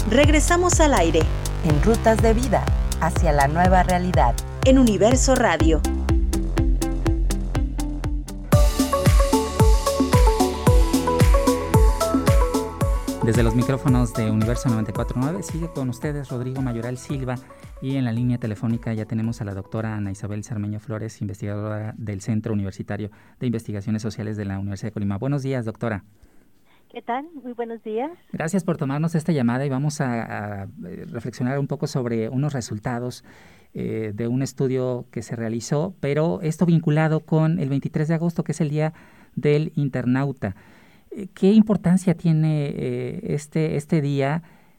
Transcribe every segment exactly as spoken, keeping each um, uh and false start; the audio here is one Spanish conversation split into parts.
Regresamos al aire. En Rutas de Vida, hacia la nueva realidad. En Universo Radio. Desde los micrófonos de Universo noventa y cuatro punto nueve sigue con ustedes Rodrigo Mayoral Silva, y en la línea telefónica ya tenemos a la doctora Ana Isabel Cermeño Flores, investigadora del Centro Universitario de Investigaciones Sociales de la Universidad de Colima. Buenos días, doctora. ¿Qué tal? Muy buenos días. Gracias por tomarnos esta llamada y vamos a, a reflexionar un poco sobre unos resultados eh, de un estudio que se realizó, pero esto vinculado con el veintitrés de agosto, que es el Día del Internauta. ¿Qué importancia tiene eh, este, este día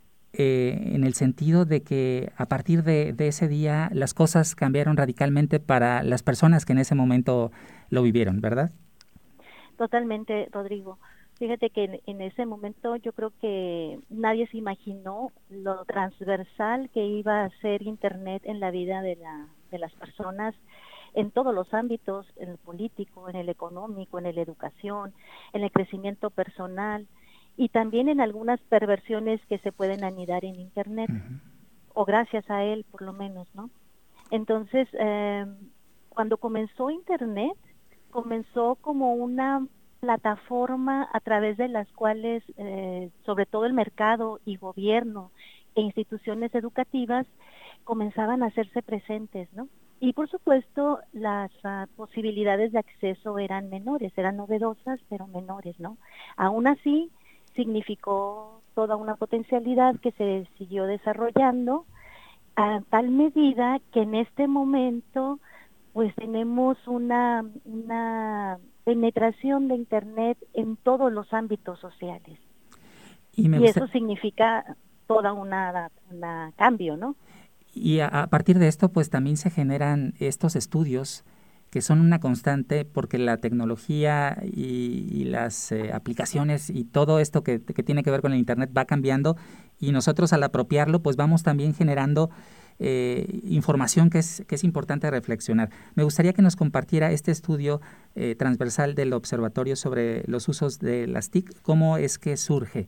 eh, en el sentido de que a partir de, de ese día las cosas cambiaron radicalmente para las personas que en ese momento lo vivieron, ¿verdad? Totalmente, Rodrigo. Fíjate que en, en ese momento yo creo que nadie se imaginó lo transversal que iba a ser Internet en la vida de, la, de las personas, en todos los ámbitos, en el político, en el económico, en la educación, en el crecimiento personal y también en algunas perversiones que se pueden anidar en Internet, uh-huh. o gracias a él por lo menos, ¿no? Entonces, eh, cuando comenzó Internet, comenzó como una plataforma a través de las cuales, eh, sobre todo el mercado y gobierno e instituciones educativas, comenzaban a hacerse presentes, ¿no? Y por supuesto las uh, posibilidades de acceso eran menores, eran novedosas pero menores, ¿no? Aún así significó toda una potencialidad que se siguió desarrollando a tal medida que en este momento pues tenemos una, una penetración de Internet en todos los ámbitos sociales. Y, me y gusta... eso significa toda una, una cambio, ¿no? Y a, a partir de esto, pues también se generan estos estudios que son una constante porque la tecnología y, y las eh, aplicaciones y todo esto que, que tiene que ver con el Internet va cambiando, y nosotros al apropiarlo, pues vamos también generando eh, información que es, que es importante reflexionar. Me gustaría que nos compartiera este estudio eh, transversal del Observatorio sobre los usos de las T I C. ¿Cómo es que surge?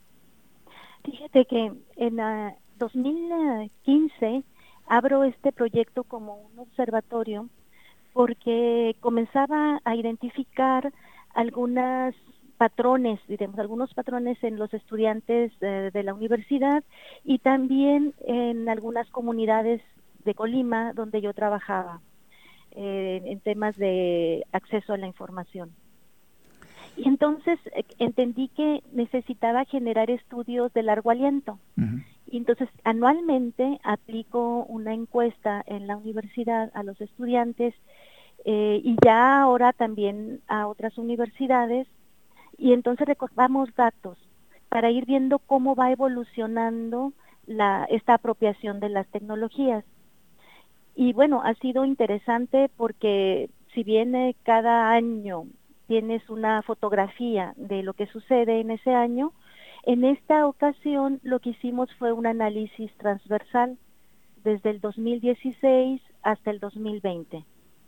Fíjate que en la dos mil quince abro este proyecto como un observatorio porque comenzaba a identificar algunos patrones, diremos, algunos patrones en los estudiantes eh, de la universidad y también en algunas comunidades de Colima donde yo trabajaba eh, en temas de acceso a la información. Y entonces eh, entendí que necesitaba generar estudios de largo aliento. Uh-huh. Y entonces anualmente aplico una encuesta en la universidad a los estudiantes eh, y ya ahora también a otras universidades, y entonces recordamos datos para ir viendo cómo va evolucionando la, esta apropiación de las tecnologías. Y bueno, ha sido interesante porque si bien eh, cada año tienes una fotografía de lo que sucede en ese año, en esta ocasión lo que hicimos fue un análisis transversal desde el dos mil dieciséis hasta el dos mil veinte.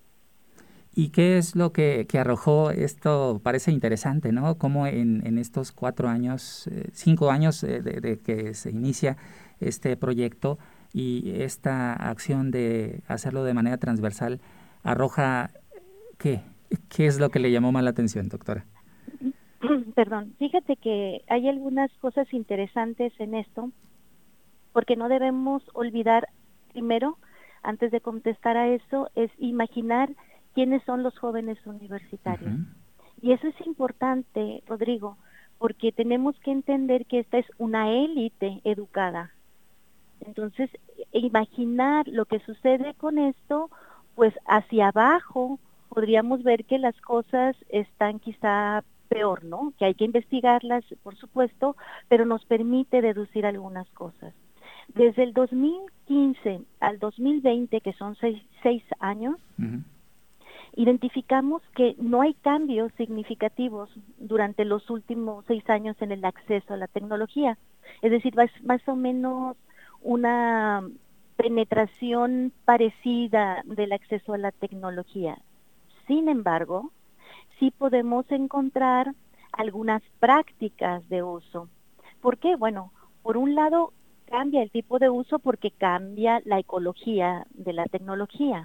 ¿Y qué es lo que, que arrojó esto? Parece interesante, ¿no? Cómo en, en estos cuatro años, eh, cinco años eh, de, de que se inicia este proyecto y esta acción de hacerlo de manera transversal arroja, ¿qué? ¿Qué es lo que le llamó más la atención, doctora? Perdón, fíjate que hay algunas cosas interesantes en esto, porque no debemos olvidar, primero, antes de contestar a eso, es imaginar quiénes son los jóvenes universitarios. Uh-huh. Y eso es importante, Rodrigo, porque tenemos que entender que esta es una élite educada. Entonces, imaginar lo que sucede con esto, pues hacia abajo podríamos ver que las cosas están quizá peor, ¿no? Que hay que investigarlas, por supuesto, pero nos permite deducir algunas cosas. Desde el dos mil quince al dos mil veinte, que son seis, seis años, uh-huh. identificamos que no hay cambios significativos durante los últimos seis años en el acceso a la tecnología. Es decir, más, más o menos una penetración parecida del acceso a la tecnología. Sin embargo, sí podemos encontrar algunas prácticas de uso. ¿Por qué? Bueno, por un lado, cambia el tipo de uso porque cambia la ecología de la tecnología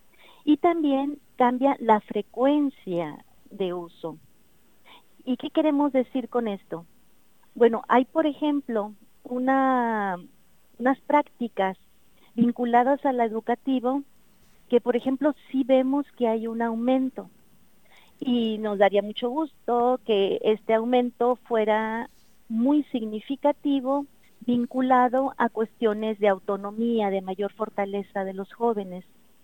y también cambia la frecuencia de uso. ¿Y qué queremos decir con esto? Bueno, hay, por ejemplo, una, unas prácticas vinculadas al educativo que, por ejemplo, sí vemos que hay un aumento y nos daría mucho gusto que este aumento fuera muy significativo, vinculado a cuestiones de autonomía, de mayor fortaleza de los jóvenes.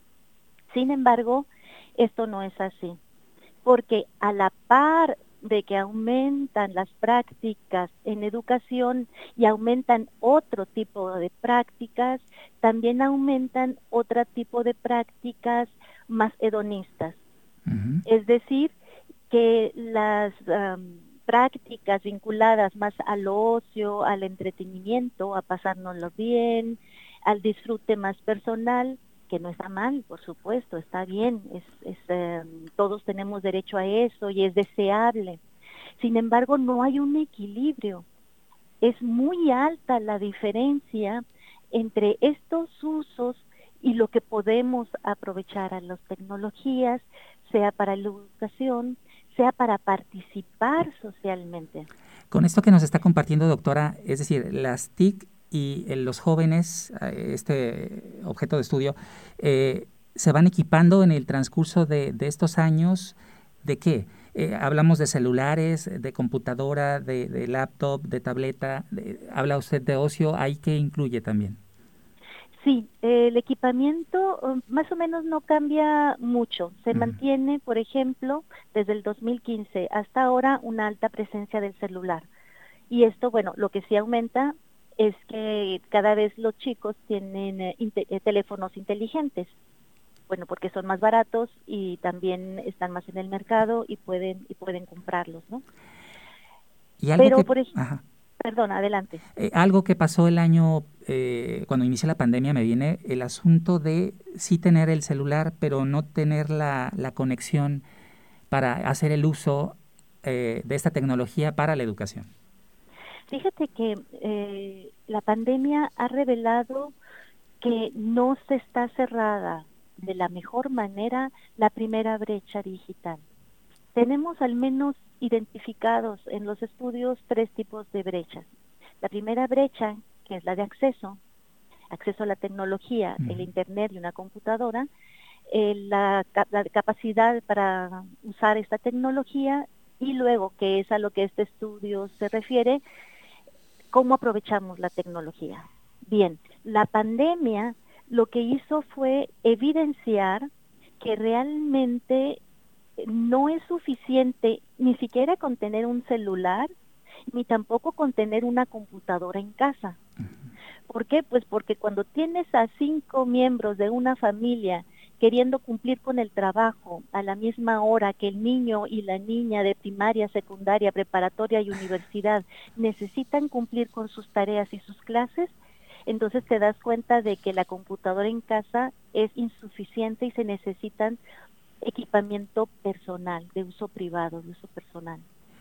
Sin embargo, esto no es así, porque a la par de que aumentan las prácticas en educación y aumentan otro tipo de prácticas, también aumentan otro tipo de prácticas más hedonistas. Uh-huh. Es decir, que las um, prácticas vinculadas más al ocio, al entretenimiento, a pasárnoslo bien, al disfrute más personal, que no está mal, por supuesto, está bien, es, es, eh, todos tenemos derecho a eso y es deseable. Sin embargo, no hay un equilibrio. Es muy alta la diferencia entre estos usos y lo que podemos aprovechar a las tecnologías, sea para la educación, sea para participar socialmente. Con esto que nos está compartiendo, doctora, es decir, las T I C y eh, los jóvenes, este objeto de estudio, eh, se van equipando en el transcurso de, de estos años. ¿De qué? Eh, hablamos de celulares, de computadora, de, de laptop, de tableta. De, habla usted de ocio, ¿ahí qué incluye también? Sí, eh, el equipamiento um, más o menos no cambia mucho. Se uh-huh. mantiene, por ejemplo, desde el dos mil quince hasta ahora una alta presencia del celular. Y esto, bueno, lo que sí aumenta es que cada vez los chicos tienen eh, inte- eh, teléfonos inteligentes. Bueno, porque son más baratos y también están más en el mercado y pueden y pueden comprarlos, ¿no? Y algo Pero que, por ejemplo, ajá. perdón, adelante. Eh, algo que pasó el año, eh, cuando inició la pandemia, me viene el asunto de sí tener el celular, pero no tener la, la conexión para hacer el uso eh, de esta tecnología para la educación. Fíjate que eh, la pandemia ha revelado que no se está cerrada de la mejor manera la primera brecha digital. Tenemos al menos identificados en los estudios tres tipos de brechas. La primera brecha, que es la de acceso, acceso a la tecnología, uh-huh. el internet y una computadora, eh, la, la capacidad para usar esta tecnología y luego, que es a lo que este estudio se refiere, cómo aprovechamos la tecnología. Bien, la pandemia lo que hizo fue evidenciar que realmente no es suficiente ni siquiera con tener un celular, ni tampoco con tener una computadora en casa. ¿Por qué? Pues porque cuando tienes a cinco miembros de una familia queriendo cumplir con el trabajo a la misma hora que el niño y la niña de primaria, secundaria, preparatoria y universidad necesitan cumplir con sus tareas y sus clases, entonces te das cuenta de que la computadora en casa es insuficiente y se necesitan equipamiento personal, de uso privado, de uso personal.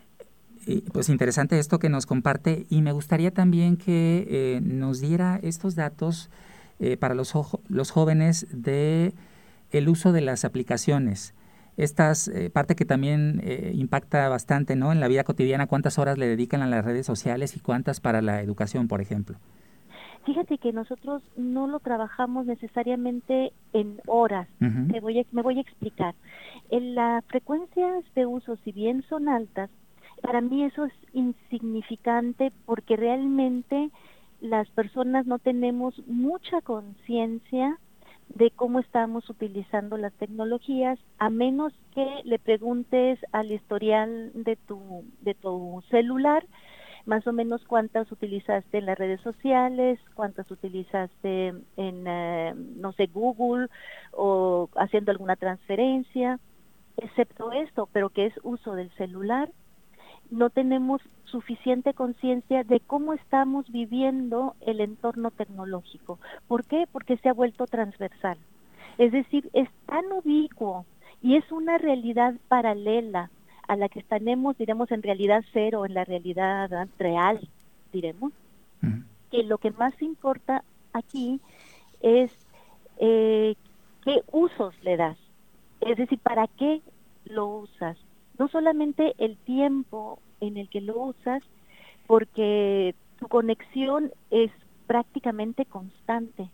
Pues interesante esto que nos comparte y me gustaría también que eh, nos diera estos datos eh, para los, los jóvenes de el uso de las aplicaciones. Esta eh, parte que también eh, impacta bastante, ¿no? En la vida cotidiana, cuántas horas le dedican a las redes sociales y cuántas para la educación, por ejemplo. Fíjate que nosotros no lo trabajamos necesariamente en horas. Uh-huh. Te voy a, me voy a explicar. En las frecuencias de uso, si bien son altas, para mí eso es insignificante porque realmente las personas no tenemos mucha conciencia de cómo estamos utilizando las tecnologías, a menos que le preguntes al historial de tu, de tu celular, más o menos cuántas utilizaste en las redes sociales, cuántas utilizaste en, eh, no sé, Google o haciendo alguna transferencia, excepto esto, pero que es uso del celular, no tenemos suficiente conciencia de cómo estamos viviendo el entorno tecnológico. ¿Por qué? Porque se ha vuelto transversal. Es decir, es tan ubicuo y es una realidad paralela a la que tenemos, diremos, en realidad cero, en la realidad real, diremos, Uh-huh. Que lo que más importa aquí es eh, qué usos le das, es decir, para qué lo usas, no solamente el tiempo en el que lo usas, porque tu conexión es prácticamente constante.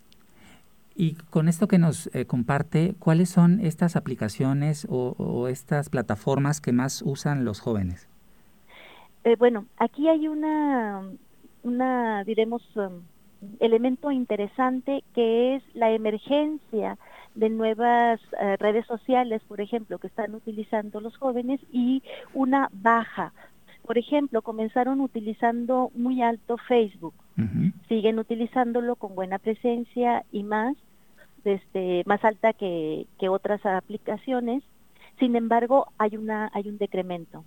Y con esto que nos eh, comparte, ¿cuáles son estas aplicaciones o, o estas plataformas que más usan los jóvenes? Eh, bueno, aquí hay una, una diremos, um, elemento interesante que es la emergencia de nuevas uh, redes sociales, por ejemplo, que están utilizando los jóvenes, y una baja. Por ejemplo, comenzaron utilizando muy alto Facebook, Uh-huh. siguen utilizándolo con buena presencia y más, desde, más alta que, que otras aplicaciones. Sin embargo, hay una hay un decremento.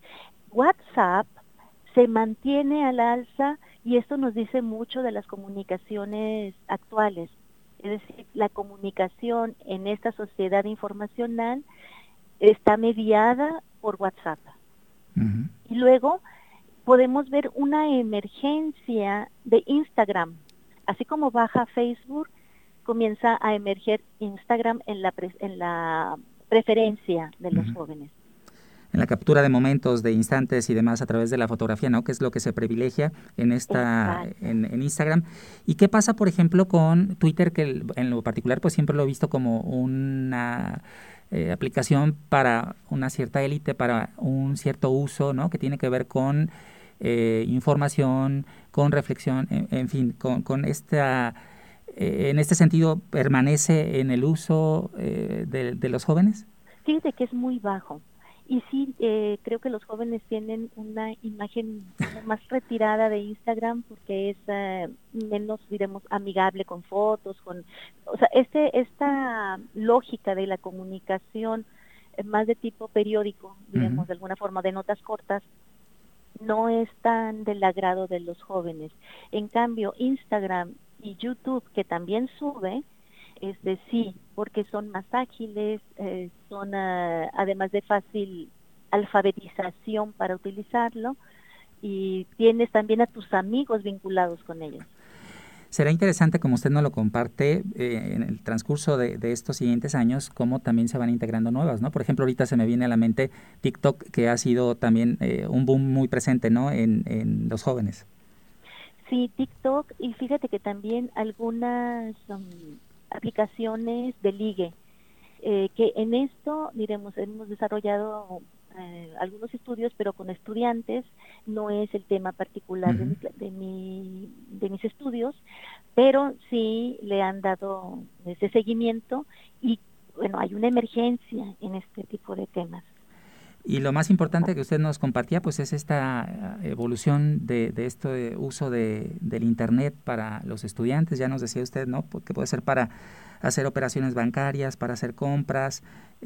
WhatsApp se mantiene al alza y esto nos dice mucho de las comunicaciones actuales. Es decir, la comunicación en esta sociedad informacional está mediada por WhatsApp. Uh-huh. Y luego podemos ver una emergencia de Instagram. Así como baja Facebook, comienza a emerger Instagram en la, pre- en la preferencia de los Uh-huh. jóvenes. En la captura de momentos, de instantes y demás a través de la fotografía, ¿no? Que es lo que se privilegia en esta en, en Instagram. ¿Y qué pasa, por ejemplo, con Twitter, que en lo particular pues siempre lo he visto como una eh, aplicación para una cierta élite, para un cierto uso, ¿no? Que tiene que ver con eh, información, con reflexión, en, en fin, con, con esta... Eh, en este sentido, ¿permanece en el uso eh, de, de los jóvenes? Fíjate que es muy bajo. Y sí, eh, creo que los jóvenes tienen una imagen como más retirada de Instagram porque es eh, menos, diremos, amigable con fotos, con, o sea, este esta lógica de la comunicación eh, más de tipo periódico, diremos, Uh-huh. de alguna forma, de notas cortas, no es tan del agrado de los jóvenes. En cambio, Instagram y YouTube, que también sube, es de sí, porque son más ágiles, eh, son uh, además de fácil alfabetización para utilizarlo, y tienes también a tus amigos vinculados con ellos. Será interesante, como usted nos lo comparte, eh, en el transcurso de, de estos siguientes años, cómo también se van integrando nuevas, ¿no? Por ejemplo, ahorita se me viene a la mente TikTok, que ha sido también eh, un boom muy presente, ¿no? En, en los jóvenes. Sí, TikTok, y fíjate que también algunas um, aplicaciones de ligue, eh, que en esto, diremos, hemos desarrollado eh, algunos estudios, pero con estudiantes, no es el tema particular de, Uh-huh. mi, de, mi, de mis estudios, pero sí le han dado ese seguimiento y, bueno, hay una emergencia en este tipo de temas. Y lo más importante que usted nos compartía, pues es esta evolución de, de este uso de, del Internet para los estudiantes. Ya nos decía usted, ¿no? Que puede ser para hacer operaciones bancarias, para hacer compras,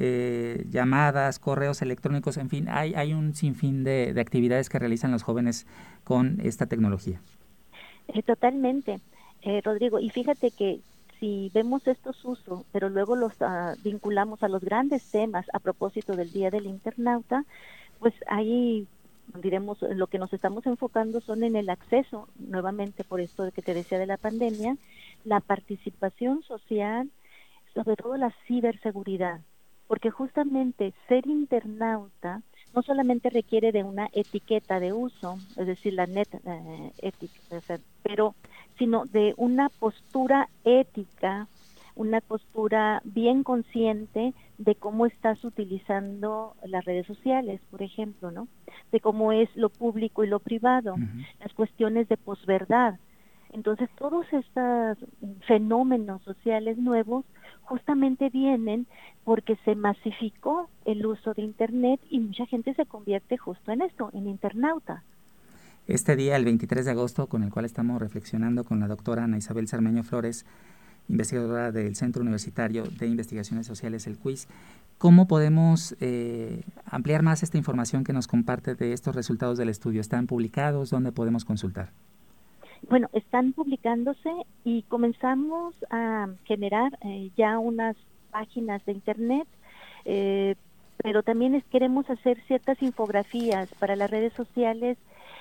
eh, llamadas, correos electrónicos, en fin, hay, hay un sinfín de, de actividades que realizan los jóvenes con esta tecnología. Eh, totalmente, eh, Rodrigo. Y fíjate que si vemos estos usos, pero luego los uh, vinculamos a los grandes temas a propósito del Día del Internauta, pues ahí, diremos, lo que nos estamos enfocando son en el acceso, nuevamente por esto de que te decía de la pandemia, la participación social, sobre todo la ciberseguridad, porque justamente ser internauta no solamente requiere de una etiqueta de uso, es decir, la net eh, ética, pero sino de una postura ética, una postura bien consciente de cómo estás utilizando las redes sociales, por ejemplo, ¿no? De cómo es lo público y lo privado, uh-huh. Las cuestiones de posverdad. Entonces, todos estos fenómenos sociales nuevos justamente vienen porque se masificó el uso de Internet y mucha gente se convierte justo en esto, en internauta. Este día, el veintitrés de agosto, con el cual estamos reflexionando con la doctora Ana Isabel Cermeño Flores, investigadora del Centro Universitario de Investigaciones Sociales, el C U I S, ¿cómo podemos eh, ampliar más esta información que nos comparte de estos resultados del estudio? ¿Están publicados? ¿Dónde podemos consultar? Bueno, están publicándose y comenzamos a generar eh, ya unas páginas de Internet, eh, pero también es, queremos hacer ciertas infografías para las redes sociales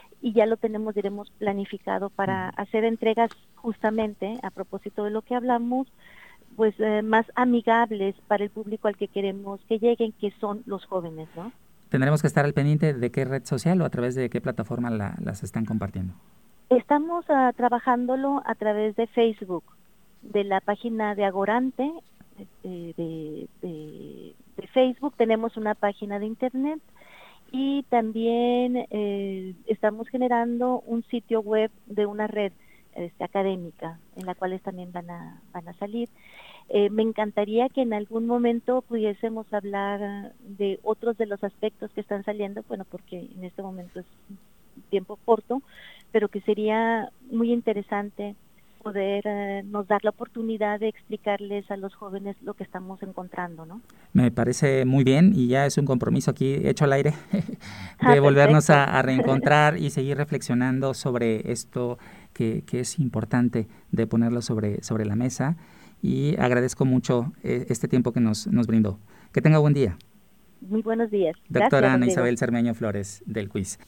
y ya lo tenemos, diremos, planificado para hacer entregas justamente, a propósito de lo que hablamos, pues eh, más amigables para el público al que queremos que lleguen, que son los jóvenes, ¿no? Tendremos que estar al pendiente de qué red social o a través de qué plataforma la, las están compartiendo. Estamos uh, trabajándolo a través de Facebook, de la página de Agorante, eh, de, de, de Facebook. Tenemos una página de internet y también eh, estamos generando un sitio web de una red este, académica, en la cual también van a, van a salir. Eh, me encantaría que en algún momento pudiésemos hablar de otros de los aspectos que están saliendo, bueno, porque en este momento es un tiempo corto, pero que sería muy interesante poder eh, nos dar la oportunidad de explicarles a los jóvenes lo que estamos encontrando, ¿no? Me parece muy bien y ya es un compromiso aquí hecho al aire de ah, volvernos a, a reencontrar y seguir reflexionando sobre esto que, que es importante de ponerlo sobre, sobre la mesa, y agradezco mucho eh, este tiempo que nos, nos brindó. Que tenga buen día. Muy buenos días. Doctora Ana Isabel Cermeño Flores del Q I S.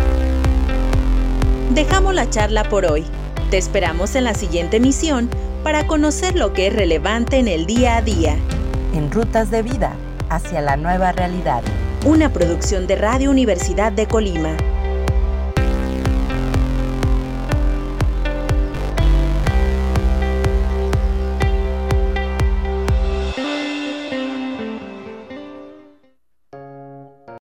Dejamos la charla por hoy. Te esperamos en la siguiente emisión para conocer lo que es relevante en el día a día. En Rutas de Vida hacia la nueva realidad. Una producción de Radio Universidad de Colima.